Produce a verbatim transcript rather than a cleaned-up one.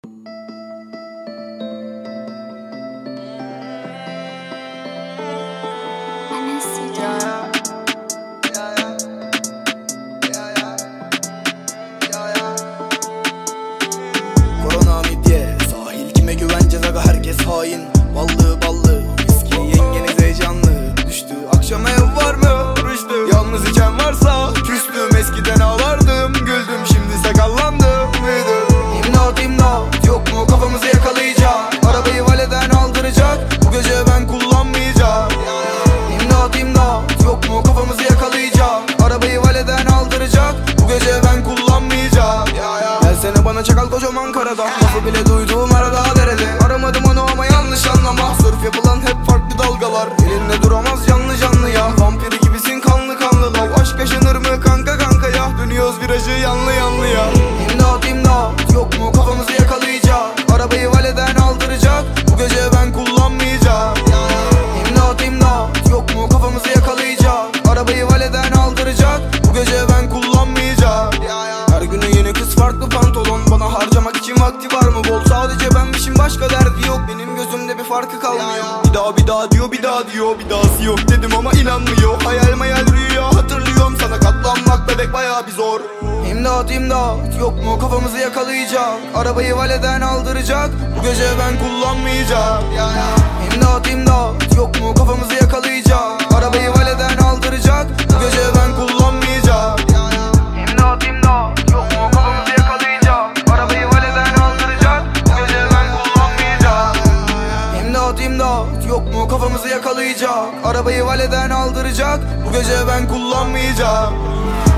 Korona midye, sahil kime güveneceğiz aga, herkes hain. Ballı ballı, viski yengeniz heyecanlı. Düştü akşam ev var mı? Rüştü, yalnız içen varsa küstüm. Eskiden ağlardım, güldüm, şimdi sakallandım. Büyüdüm. İmdat imdat, yok mu kafamızı yakalayacak? Arabayı valeden aldıracak, bu gece ben kullanmayacağım. İmdat imdat, yok mu kafamızı yakalayacak? Arabayı valeden aldıracak, bu gece ben kullanmayacağım. Gelsene bana çakal kocaman karada, lafı bile duyduğum arada derede. Aramadım onu ama yanlış anlama, sörf yapılan hep farklı dalgalar. Elinde duramaz canlı canlı ya, vampiri gibisin kanlı kanlı lav. Aşk yaşanır mı kanka kanka ya, dönüyoruz virajı yanlı yanlı ya. İmdat imdat, yok mu kafamızı yakalayacak? Arabayı valeden aldıracak, bu gece ben kullanmayacağım. İmdat imdat, yok mu kafamızı yakalayacak? Arabayı valeden aldıracak, bu gece ben kullanmayacağım. Her günü yeni kız, farklı pantolon. Bana harcamak için vakti var mı bol? Sadece benmişim, başka derdi yok. Benim gözümde bir farkı kalmıyor. Bir daha bir daha diyor, bir daha diyor. Bir dahası yok dedim ama inanmıyor. Hayal mayal rüya hatırlıyorum, sana katlanmak bebek bayağı bir zor. İmdat imdat, yok mu kafamızı yakalayacak? Arabayı valeden aldıracak, bu gece ben kullanmayacağım. İmdat imdat, yok mu kafamızı yakalayacak? Arabayı valeden aldıracak, bu gece ben kullanmayacağım. İmdat imdat, yok mu kafamızı yakalayacak? Arabayı valeden aldıracak, bu gece ben kullanmayacağım. İmdat imdat, yok mu kafamızı yakalayacak? Arabayı valeden aldıracak, bu gece ben kullanmayacağım.